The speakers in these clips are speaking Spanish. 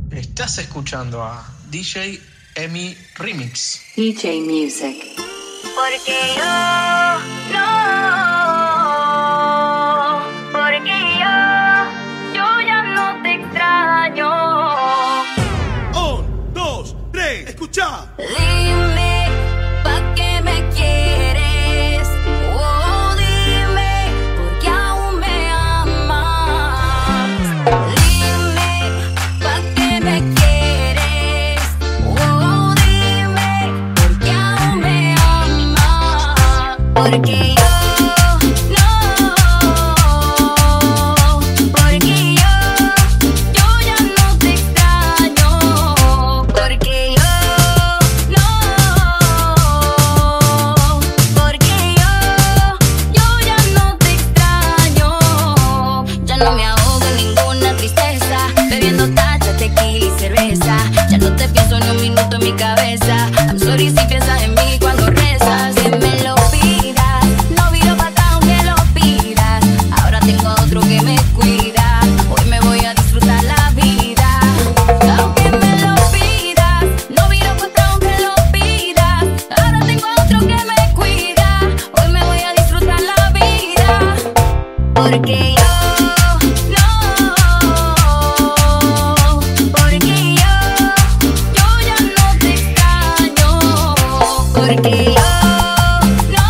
Estás escuchando a DJ Emi Remix. DJ Music. Porque yo no, porque yo ya no te extraño. 1, 2, 3, escucha. Dime, ¿pa' qué me quieres? Oh, dime, porque aún me amas. Dime, ¿pa' qué me quieres? Oh, dime, porque aún me amas. Porque yo no, porque yo ya no te extraño. Porque yo no, porque yo ya no te extraño. Ya no me ahogo en ninguna tristeza, bebiendo tacha, tequila y cerveza. Ya no te pienso ni un minuto en mi cabeza. I'm sorry si piensas en mí cuando rezas. Que me lo pidas, no viro pa' acá aunque lo pidas. Ahora tengo a otro que me cuida. Hoy me voy a disfrutar la vida. Aunque me lo pidas, no viro pa' acá aunque lo pidas. Ahora tengo a otro que me cuida. Hoy me voy a disfrutar la vida. Porque yo no, porque yo ya no te extraño. Porque yo no,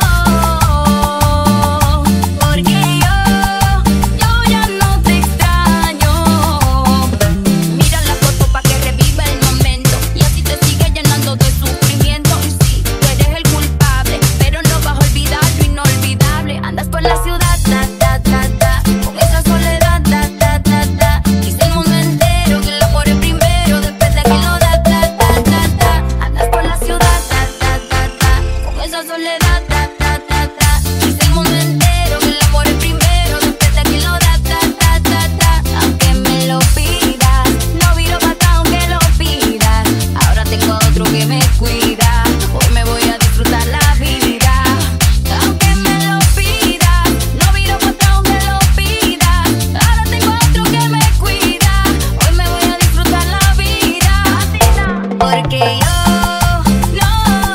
porque yo ya no te extraño. Mira la foto pa' que reviva el momento y así te sigue llenando de sufrimiento. Y sí, tú eres el culpable, pero no vas a olvidar lo inolvidable. Andas por la ciudad, ta, ta, ta, ta, con esa soledad, ta, ta, ta, ta. Dice el mundo entero que lo pone primero después de que lo da, ta, ta, ta, ta. Andas por la ciudad, ta, ta, ta, ta, con esa soledad, ta, ta, ta, ta. Dice el mundo entero que lo pone primero después de que lo da, ta, ta, ta, ta. Aunque me lo pidas, no viro pa' acá aunque lo pidas. Ahora tengo otro que me cuida. Hoy me voy a disfrutar la vida. Aunque me lo pidas, no viro pa' acá aunque lo pidas. Ahora tengo otro que me cuida. Hoy me voy a disfrutar la vida. Porque yo no,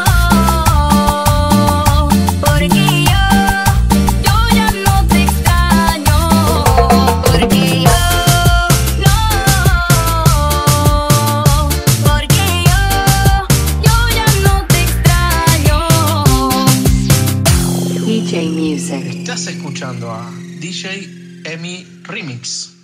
porque yo ya no te extraño. Porque yo no, porque yo ya no te extraño. DJ Music. Estás escuchando a DJ Emi Remix.